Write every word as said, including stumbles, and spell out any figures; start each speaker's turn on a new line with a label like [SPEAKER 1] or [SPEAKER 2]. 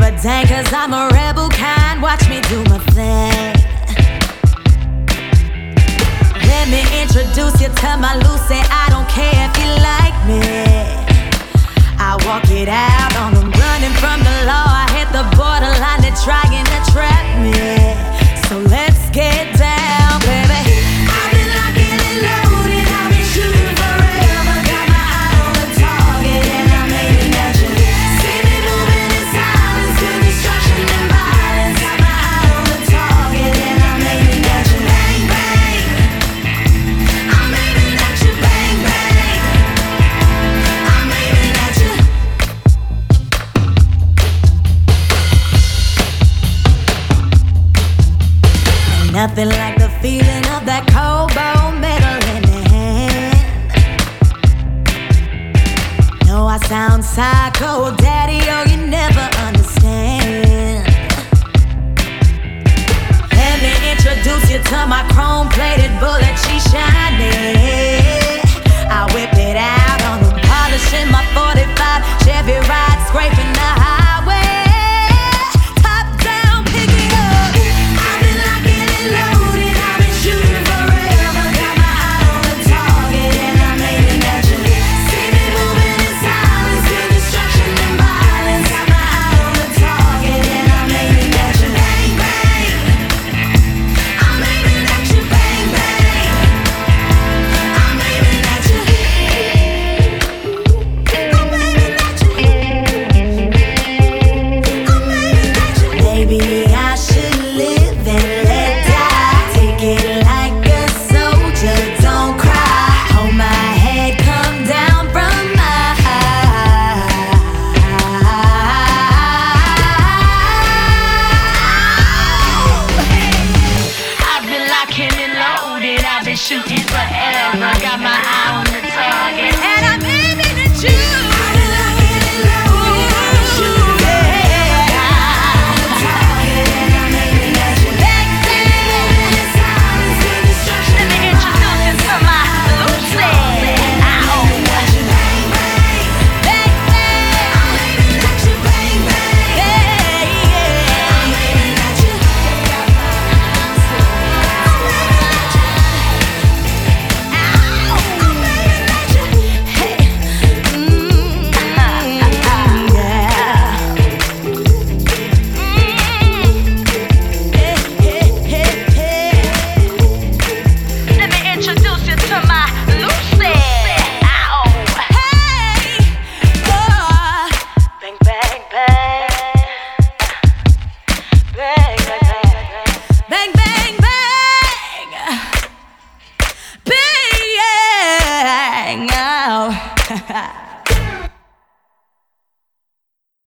[SPEAKER 1] a dang, cause I'm a rebel kind. Watch me do my thing. Let me introduce you to my Lucy. I don't care if you like me. I walk it out on them, running from the law. I hit the borderline, they're trying to trap me. So let's get down, baby. I've been locking and loaded, I've been shooting forever. Got my eye on the target and I'm aiming at you. See me moving in silence to destruction and violence. Got my eye on the target and I'm aiming at you. Bang, bang. I'm aiming at you, bang, bang. I'm aiming at you. Ain't nothing like the feeling of that cold bone metal in the hand. No, I sound psycho, daddy, oh, you never understand. Let me introduce you to my chrome-plated bullet, she's shining. I whip it out on them, polishing my forty-five Chevy ride, scraping the highway. Top down, pick it up. I've been locking and loaded, I've been shooting forever. Got my eye on the target and I'm aiming at you. See me moving in silence to destruction and violence. Got my eye on the target and I'm aiming at you. Bang, bang. I'm aiming at you, bang, bang. I'm aiming at you. I'm aiming at you. I'm aiming at you. Maybe I should live and let die. Take it like a soldier, don't cry. Hold my head, come down from my heart.
[SPEAKER 2] I've been locking and loaded, I've been shooting forever. Got my eye on the target
[SPEAKER 1] And I'm aiming at you. I've been locking and loaded, I've been shooting forever. Got my eye on the target and I'm aiming at you. Bang, bang. In silence to destruction.
[SPEAKER 2] Let me introduce you to my Lucy. Ow.
[SPEAKER 1] Bang, bang. Bang, bang. I'm aiming at you. Bang, bang. Yeah, yeah. I'm aiming at you. I'm aiming at you. Ow. I'm aiming at you. Hey. Mm, yeah. Mm. Hey, hey, hey, hey.
[SPEAKER 2] Let me introduce you to my Lucy. Ow.
[SPEAKER 1] Hey, oh.
[SPEAKER 2] Bang, bang, bang. Bang, bang, bang, bang.
[SPEAKER 1] Bang, bang, bang. Bang. Oh.